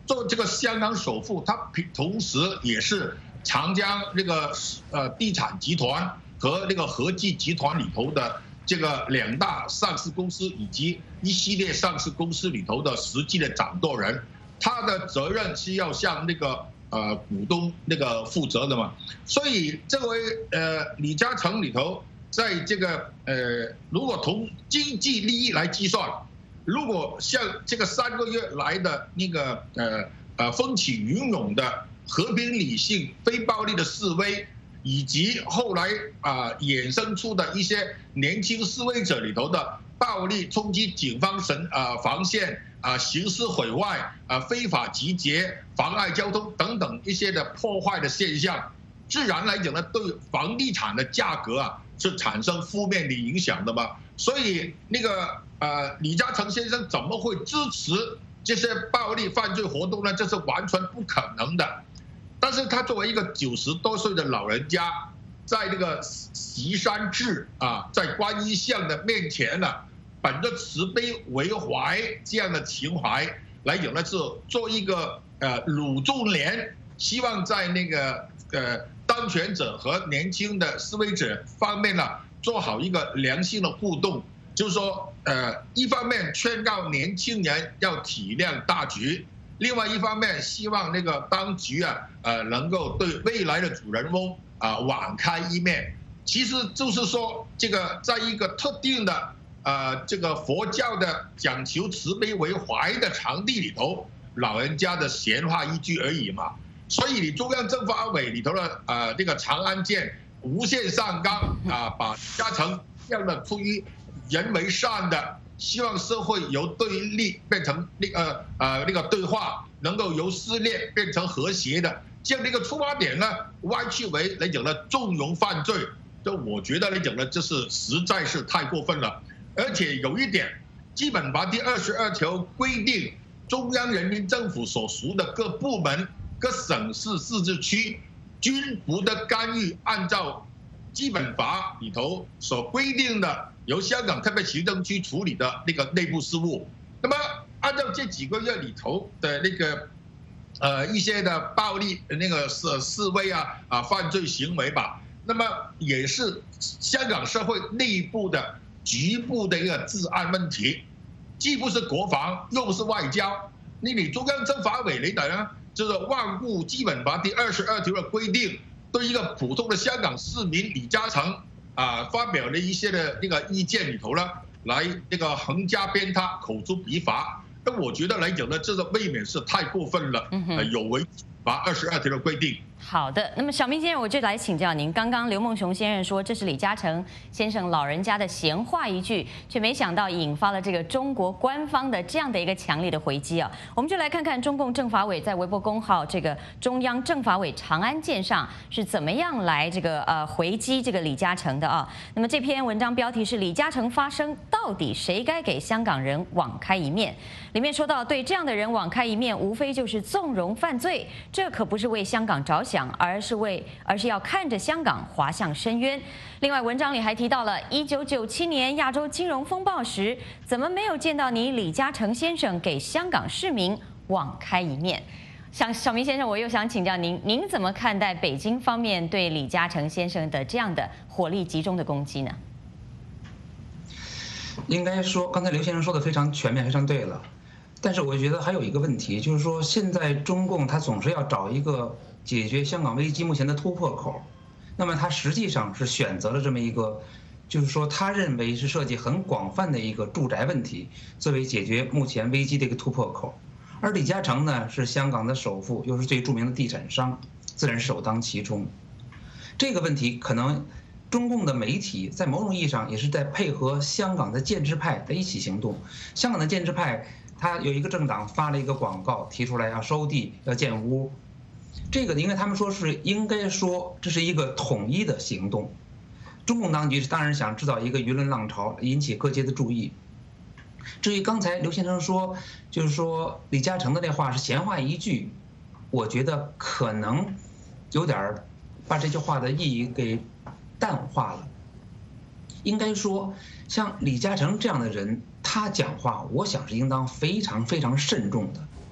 做这个香港首富，他同时也是长江那个呃地产集团和那个和记集团里头的这个两大上市公司以及一系列上市公司里头的实际的掌舵人，他的责任是要向那个呃股东那个负责的嘛。所以这位呃李嘉诚里头，在这个呃如果从经济利益来计算，如果像这个三个月来的那个呃呃风起云涌的和平理性非暴力的示威，以及后来啊、呃、衍生出的一些年轻示威者里头的暴力冲击警方神啊、呃、防线啊、呃、刑事毁坏啊、呃、非法集结、妨碍交通等等一些的破坏的现象，自然来讲呢，对房地产的价格啊是产生负面的影响的嘛。所以那个呃李嘉诚先生怎么会支持这些暴力犯罪活动呢？这是完全不可能的。但是他作为一个九十多岁的老人家，在这个席山志啊，在观音像的面前呢、啊，本着慈悲为怀这样的情怀来讲呢，是做一个呃鲁仲连，希望在那个呃当权者和年轻的示威者方面呢、啊，做好一个良性的互动。就是说，呃，一方面劝告年轻人要体谅大局。另外一方面，希望那个当局啊，呃，能够对未来的主人翁啊网开一面。其实就是说，这个在一个特定的呃这个佛教的讲求慈悲为怀的场地里头，老人家的闲话一句而已嘛。所以你中央政法委里头的呃这个长安舰无限上纲啊，把嘉诚这样的出于人为善的。希望社会由对立变成那个呃那个对话，能够由撕裂变成和谐的这样的一个出发点呢，歪曲为来讲呢纵容犯罪，这我觉得来讲呢，这是实在是太过分了。而且有一点，基本法第二十二条规定，中央人民政府所属的各部门、各省市自治区均不得干预按照基本法里头所规定的由香港特别行政区处理的那个内部事务。那么按照这几个月里头的那个呃一些的暴力那个示示威啊啊犯罪行为吧，那么也是香港社会内部的局部的一个治安问题，既不是国防又不是外交。你你中央政法委来讲呢，就是罔顾基本法第二十二条的规定，对一个普通的香港市民李嘉诚啊发表的一些的那个意见里头呢，来那个横加鞭挞、口诛笔伐。那我觉得来讲呢，这个未免是太过分了，呃、有违法二十二条的规定。 好的，那么小明先生，我就来请教您。刚刚刘梦熊先生说这是李嘉诚先生老人家的闲话一句，却没想到引发了这个中国官方的这样的一个强烈的回击啊。我们就来看看中共政法委在微博公号这个中央政法委长安舰上是怎么样来这个呃回击这个李嘉诚的啊。那么这篇文章标题是李嘉诚发声，到底谁该给香港人网开一面？里面说到，对这样的人网开一面，无非就是纵容犯罪，这可不是为香港着想，而是为而是要看着香港滑向深渊。另外，文章里还提到了一九九七年亚洲金融风暴时，怎么没有见到你李嘉诚先生给香港市民网开一面？想小明先生，我又想请教您，您怎么看待北京方面对李嘉诚先生的这样的火力集中的攻击呢？ 应该说，刚才刘先生说的非常全面，非常对了。但是我觉得还有一个问题，就是说现在中共他总是要找一个解决香港危机目前的突破口，那么他实际上是选择了这么一个，就是说他认为是涉及很广泛的一个住宅问题作为解决目前危机的一个突破口。而李嘉诚呢是香港的首富，又是最著名的地产商，自然首当其冲。这个问题可能中共的媒体在某种意义上也是在配合香港的建制派的一起行动。香港的建制派他有一个政党发了一个广告，提出来要收地、要建屋，这个因为他们说是应该说这是一个统一的行动。中共当局当然想制造一个舆论浪潮，引起各界的注意。至于刚才刘先生说，就是说李嘉诚的那话是闲话一句，我觉得可能有点把这句话的意义给淡化了。应该说，像李嘉诚这样的人，他讲话，我想是应当非常非常慎重的。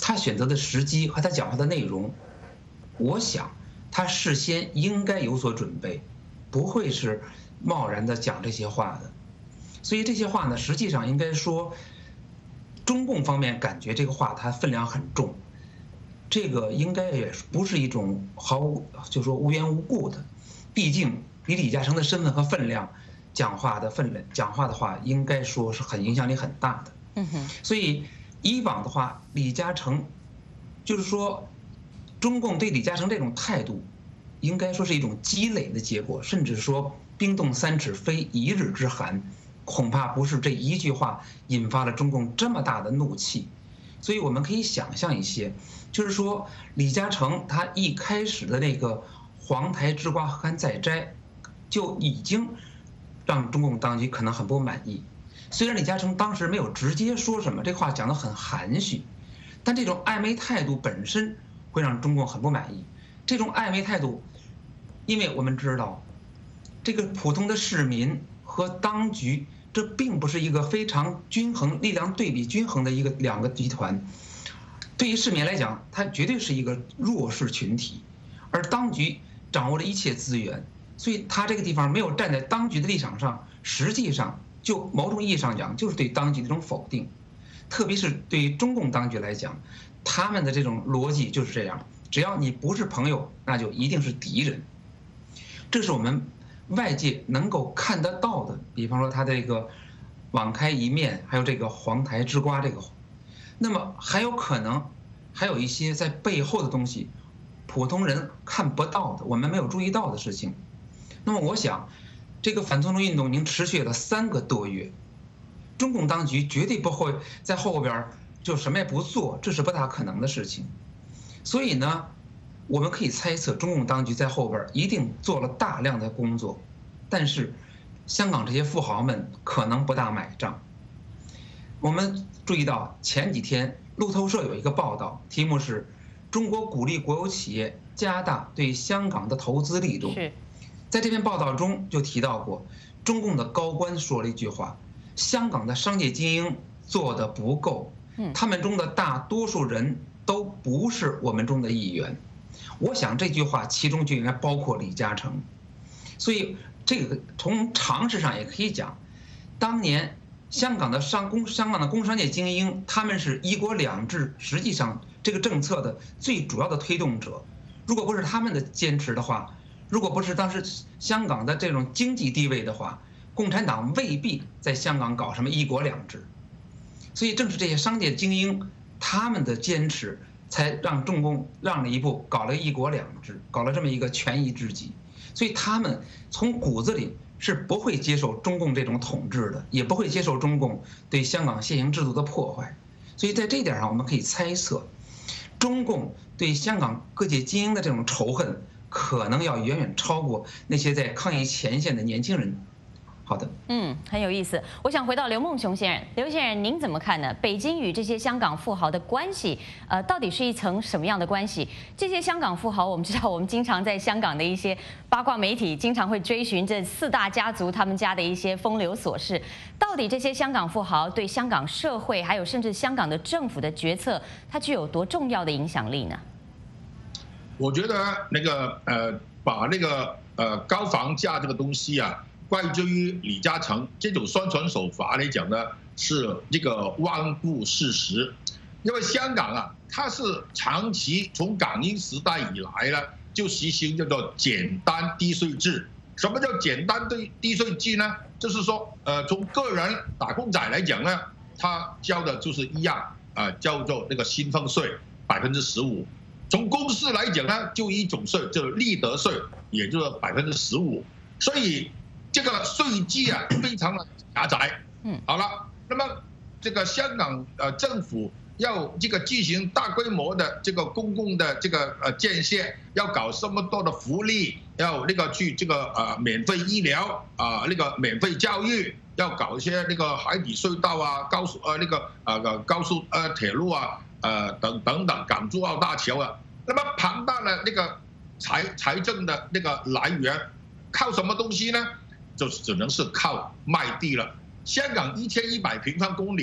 他选择的时机和他讲话的内容，我想他事先应该有所准备，不会是贸然的讲这些话的。所以这些话呢，实际上应该说，中共方面感觉这个话它分量很重，这个应该也不是一种毫无就说无缘无故的，毕竟以李嘉诚的身份和分量，讲话的分量讲话的话，应该说是很影响力很大的。 嗯哼， 所以以往的话，李嘉诚就是说，中共对李嘉诚这种态度，应该说是一种积累的结果，甚至说冰冻三尺非一日之寒，恐怕不是这一句话引发了中共这么大的怒气。所以我们可以想象一些，就是说李嘉诚他一开始的那个黄台之瓜何堪再摘，就已经让中共当局可能很不满意。虽然李嘉诚当时没有直接说什么，这话讲得很含蓄，但这种暧昧态度本身会让中共很不满意。这种暧昧态度，因为我们知道，这个普通的市民和当局，这并不是一个非常均衡、力量对比均衡的一个两个集团。对于市民来讲，它绝对是一个弱势群体，而当局掌握了一切资源，所以他这个地方没有站在当局的立场上，实际上就某种意义上讲，就是对当局的一种否定。特别是对于中共当局来讲，他们的这种逻辑就是这样：只要你不是朋友，那就一定是敌人。这是我们外界能够看得到的，比方说他这个网开一面，还有这个黄台之瓜这个，那么还有可能还有一些在背后的东西，普通人看不到的，我们没有注意到的事情。那么我想，这个反送中运动已经持续了三个多月，中共当局绝对不会在后边就什么也不做，这是不大可能的事情。所以呢，我们可以猜测，中共当局在后边一定做了大量的工作，但是香港这些富豪们可能不大买账。我们注意到前几天路透社有一个报道，题目是“中国鼓励国有企业加大对香港的投资力度”。 是， 在这篇报道中就提到过，中共的高官说了一句话：香港的商界精英做得不够，他们中的大多数人都不是我们中的一员。我想这句话其中就应该包括李嘉诚。所以这个从常识上也可以讲，当年香港的商工香港的工商界精英，他们是一国两制实际上这个政策的最主要的推动者。如果不是他们的坚持的话，如果不是当时香港的这种经济地位的话，共产党未必在香港搞什么一国两制。所以正是这些商界精英他们的坚持，才让中共让了一步，搞了一国两制，搞了这么一个权宜之计。所以他们从骨子里是不会接受中共这种统治的，也不会接受中共对香港现行制度的破坏。所以在这点上，我们可以猜测，中共对香港各界精英的这种仇恨，可能要远远超过那些在抗疫前线的年轻人。好的， 嗯，很有意思。我想回到刘梦熊先生，刘先生您怎么看呢？北京与这些香港富豪的关系，呃，到底是一层什么样的关系？这些香港富豪，我们知道，我们经常在香港的一些八卦媒体经常会追寻这四大家族他们家的一些风流琐事。到底这些香港富豪对香港社会，还有甚至香港的政府的决策，它具有多重要的影响力呢？ 我觉得那个呃，把那个呃高房价这个东西啊，怪罪于李嘉诚这种宣传手法来讲呢，是这个罔顾事实。因为香港啊，它是长期从港英时代以来呢，就实行叫做简单低税制。什么叫简单低低税制呢？就是说，呃，从个人打工仔来讲呢，他交的就是一样啊、呃，叫做那个薪俸税百分之十五。从公司来讲呢，就一种税，就是利得税，也就是百分之十五。所以这个税基啊，非常的狭窄。嗯，好了，那么这个香港呃政府要这个进行大规模的这个公共的这个呃建设，要搞这么多的福利，要那个去这个呃免费医疗啊、呃，那个免费教育，要搞一些那个海底隧道啊、高速呃那个呃高速呃铁路啊，呃等等等港珠澳大桥啊，那么庞大的那个财财政的那个来源，靠什么东西呢？就只能是靠卖地了。香港一千一百平方公里，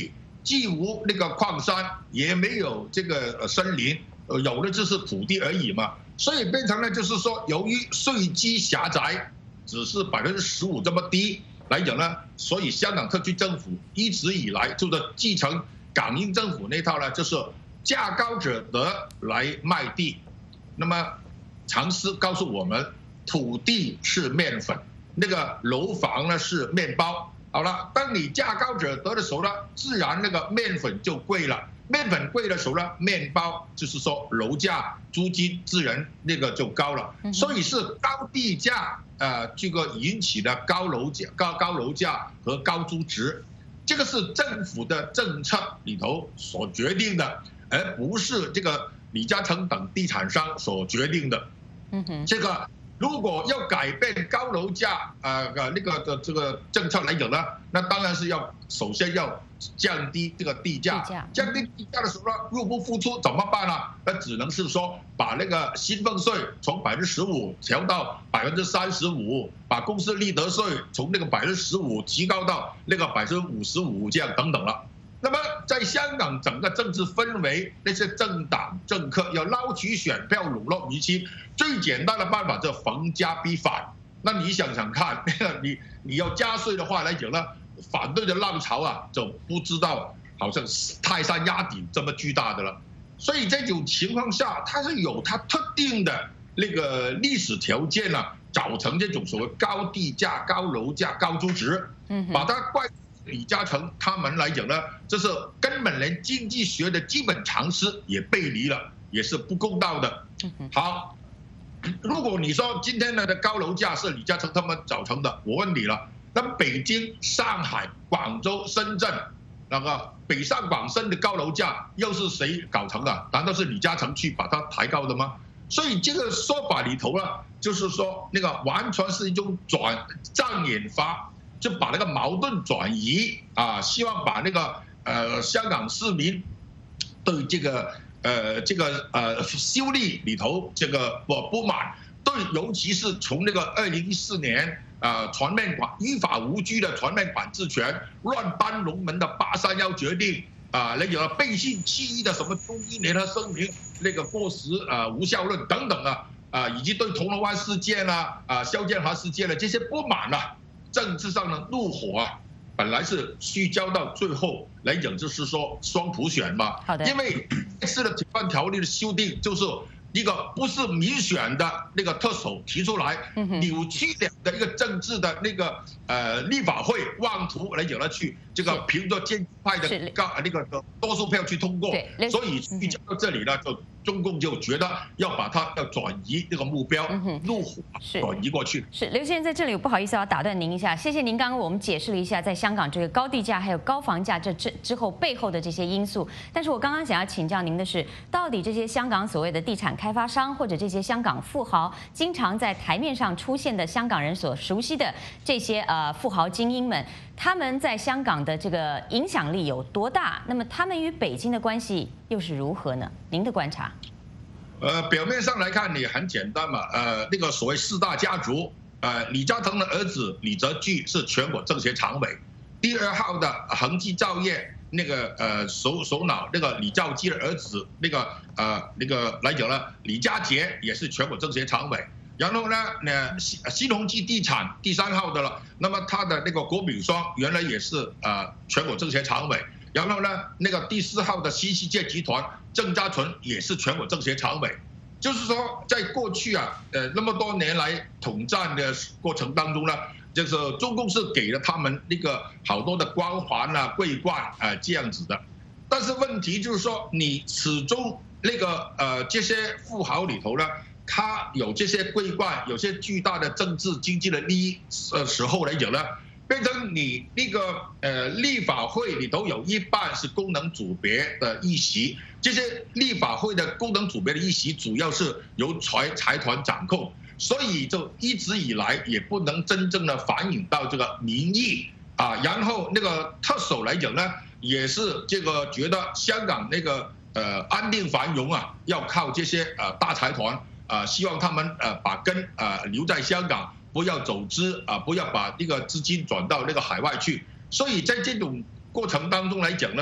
既无那个矿山，也没有这个呃森林，呃有的就是土地而已嘛。所以变成了就是说，由于税基狭窄，只是百分之十五这么低来讲呢，所以香港特区政府一直以来就是继承港英政府那套呢，就是价高者得来卖地。那么常识告诉我们，土地是面粉，那个楼房呢是面包。好了，当你价高者得的时候呢，自然那个面粉就贵了。面粉贵的时候呢，面包就是说楼价、租金自然那个就高了。所以是高地价呃这个引起的高楼价、高高楼价和高租值，这个是政府的政策里头所决定的，而不是这个李嘉诚等地产商所决定的。嗯哼，这个。如果要改变高楼价呃那个的这个政策来讲呢，那当然是要首先要降低这个地价，降低地价的时候呢，入不敷出怎么办呢？那只能是说把那个薪俸税从百分之十五调到百分之三十五，把公司利得税从那个百分之十五提高到那个百分之五十五这样等等了。那么在香港整个政治氛围，那些政党政客要捞取选票、笼络民心，最简单的办法就是逢加必反。那你想想看，你你要加税的话来讲呢，反对的浪潮啊，就不知道好像泰山压顶这么巨大的了。所以这种情况下，它是有它特定的那个历史条件啊，造成这种所谓高地价、高楼价、高租值，把它怪。李嘉诚他们来讲呢，这是根本连经济学的基本常识也背离了，也是不公道的。好，如果你说今天的高楼价是李嘉诚他们造成的，我问你了，那北京、上海、广州、深圳那个北上广深的高楼价又是谁搞成的？难道是李嘉诚去把它抬高的吗？所以这个说法里头呢，就是说那个完全是一种转障眼法。就把那个矛盾转移啊，希望把那个呃香港市民对这个呃这个呃修例里头这个不不满，对，尤其是从那个二零一四年啊全面管依法无据的全面管制权，乱搬龙门的八三幺决定啊，那个背信弃义的什么中英联合声明那个过时啊无效论等等啊啊，以及对铜锣湾事件啊啊肖建华事件的这些不满啊。政治上的怒火啊，本来是聚焦到最后来讲，就是说双普选嘛。好的。因为这次的铁腕条例的修订，就是一个不是民选的那个特首提出来，扭曲了的一个政治的那个呃立法会妄图来讲呢去这个凭着建制派的高那个多数票去通过，所以聚焦到这里呢，就中共就觉得要把它要转移这个目标，怒火转移过去。 是刘先生在这里，我不好意思要打断您一下，谢谢您刚刚我们解释了一下在香港这个高地价还有高房价这之之后背后的这些因素。但是我刚刚想要请教您的是，到底这些香港所谓的地产开发商或者这些香港富豪，经常在台面上出现的香港人所熟悉的这些呃富豪精英们，他们在香港的这个影响力有多大？那么他们与北京的关系又是如何呢？您的观察？ 呃，表面上来看也很简单嘛，呃，那个所谓四大家族，呃，李嘉诚的儿子李泽钜是全国政协常委，第二号的恒基兆业那个呃首首脑那个李兆基的儿子那个呃那个来讲呢，李家杰也是全国政协常委。然后呢，那新新鸿基地产第三号的了，那么他的那个郭炳双原来也是呃全国政协常委。然后呢，那个第四号的新世界集团郑家纯也是全国政协常委。就是说，在过去啊，呃那么多年来统战的过程当中呢，就是中共是给了他们那个好多的光环啊、桂冠啊这样子的。但是问题就是说，你始终那个呃这些富豪里头呢，他有这些桂冠，有些巨大的政治经济的利益呃时候来讲呢，变成你那个呃立法会里头有一半是功能组别的议席，这些立法会的功能组别的议席主要是由财财团掌控，所以就一直以来也不能真正的反映到这个民意啊。然后那个特首来讲呢，也是这个觉得香港那个呃安定繁荣啊，要靠这些呃大财团啊，希望他们呃把根呃留在香港。不要走资啊，不要把这个资金转到那个海外去。所以在这种过程当中来讲呢，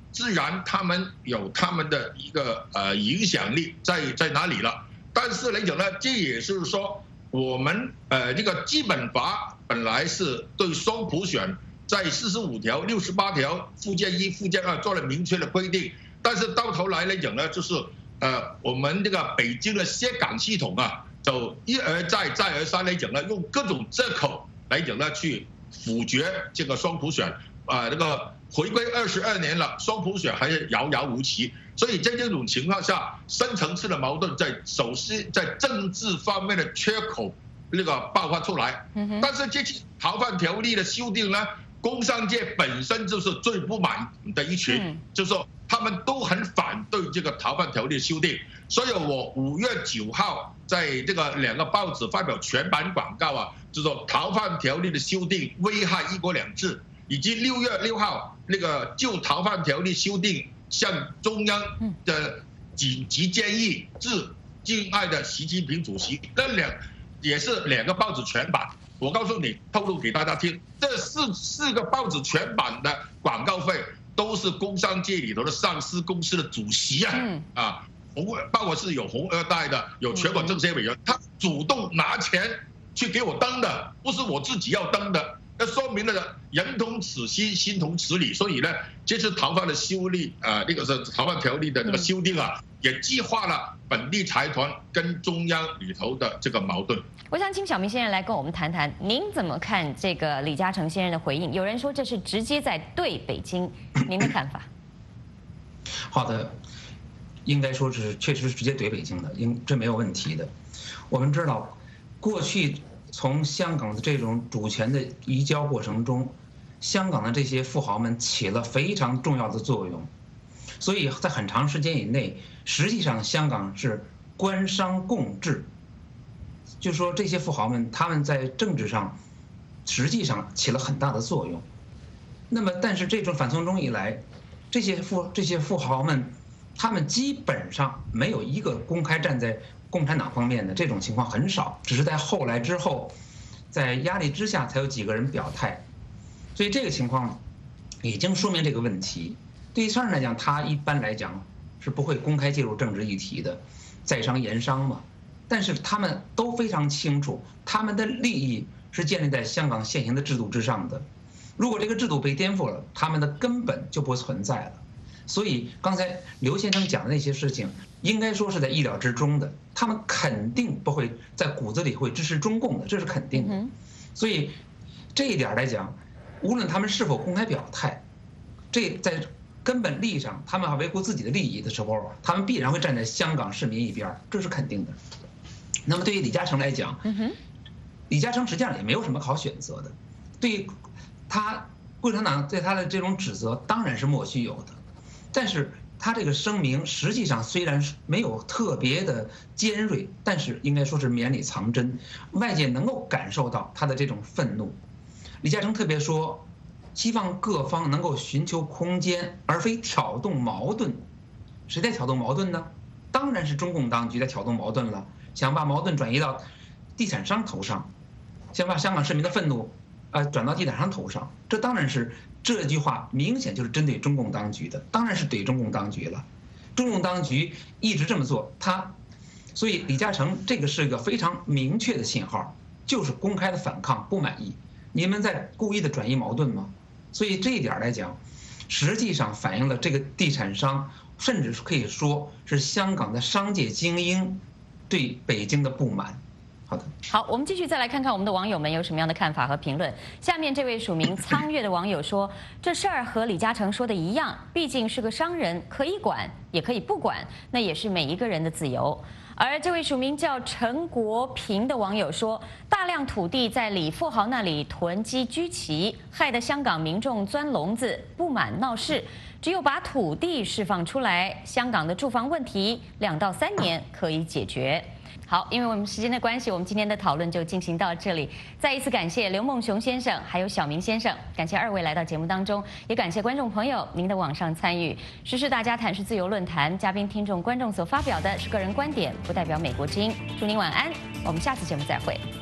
自然他们有他们的一个呃影响力在在哪里了。但是来讲呢，这也是说我们呃这个基本法本来是对双普选在四十五条、六十八条附件一、附件二做了明确的规定，但是到头来来讲呢，就是呃我们这个北京的香港系统啊，就一而再、再而三来讲呢，用各种借口来讲呢去否决这个双普选啊、呃，这个回归二十二年了，双普选还是遥遥无期。所以在这种情况下，深层次的矛盾在首先在政治方面的缺口那个爆发出来。但是这次逃犯条例的修订呢，工商界本身就是最不满的一群，就是说他们都很反对这个逃犯条例修订。所以我五月九号在这个两个报纸发表全版广告啊，就是说逃犯条例的修订危害一国两制，以及六月六号那个就逃犯条例修订向中央的紧急建议致敬爱的习近平主席，那两也是两个报纸全版。我告诉你，透露给大家听，这四四个报纸全版的广告费都是工商界里头的上市公司的主席啊，嗯、啊，红包括是有红二代的，有全国政协委员，他主动拿钱去给我登的，不是我自己要登的。那说明了人同此心，心同此理。所以呢，这次逃犯的修例，呃，那个是逃犯条例的这个修订啊，也激化了本地财团跟中央里头的这个矛盾。 我想请小明先生来跟我们谈谈，您怎么看这个李嘉诚先生的回应？有人说这是直接在对北京，您的看法？ 好的，应该说是确实是直接怼北京的，应这没有问题的。我们知道，过去从香港的这种主权的移交过程中，香港的这些富豪们起了非常重要的作用，所以在很长时间以内，实际上香港是官商共治。就说这些富豪们，他们在政治上实际上起了很大的作用。那么，但是这种反送中以来，这些富这些富豪们，他们基本上没有一个公开站在共产党方面的，这种情况很少，只是在后来之后，在压力之下才有几个人表态。所以这个情况已经说明这个问题。对于商人来讲，他一般来讲是不会公开介入政治议题的，在商言商嘛。但是他们都非常清楚，他们的利益是建立在香港现行的制度之上的。如果这个制度被颠覆了，他们的根本就不存在了。所以刚才刘先生讲的那些事情，应该说是在意料之中的。他们肯定不会在骨子里会支持中共的，这是肯定的。所以这一点来讲，无论他们是否公开表态，这在根本利益上，他们要维护自己的利益的时候，他们必然会站在香港市民一边，这是肯定的。那么对于李嘉诚来讲，李嘉诚实际上也没有什么好选择的。对于他共产党对他的这种指责当然是莫须有的，但是他这个声明实际上虽然没有特别的尖锐，但是应该说是绵里藏针，外界能够感受到他的这种愤怒。李嘉诚特别说，希望各方能够寻求空间，而非挑动矛盾。谁在挑动矛盾呢？当然是中共当局在挑动矛盾了。想把矛盾转移到地产商头上，想把香港市民的愤怒，呃，转到地产商头上，这当然是这句话明显就是针对中共当局的，当然是怼中共当局了。中共当局一直这么做，他，所以李嘉诚这个是一个非常明确的信号，就是公开的反抗不满意，你们在故意的转移矛盾吗？所以这一点来讲，实际上反映了这个地产商，甚至可以说是香港的商界精英对北京的不满。好的， 好，我们继续再来看看我们的网友们有什么样的看法和评论。下面这位署名苍月的网友说：“这事儿和李嘉诚说的一样，毕竟是个商人，可以管也可以不管，那也是每一个人的自由。”而这位署名叫陈国平的网友说：“大量土地在李富豪那里囤积居奇，害得香港民众钻笼子、不满闹事。只有把土地释放出来，香港的住房问题两到三年可以解决。”好，因为我们时间的关系，我们今天的讨论就进行到这里。再一次感谢刘梦熊先生还有小明先生，感谢二位来到节目当中，也感谢观众朋友您的网上参与。时事大家谈是自由论坛，嘉宾、听众、观众所发表的是个人观点，不代表美国之音。祝您晚安，我们下次节目再会。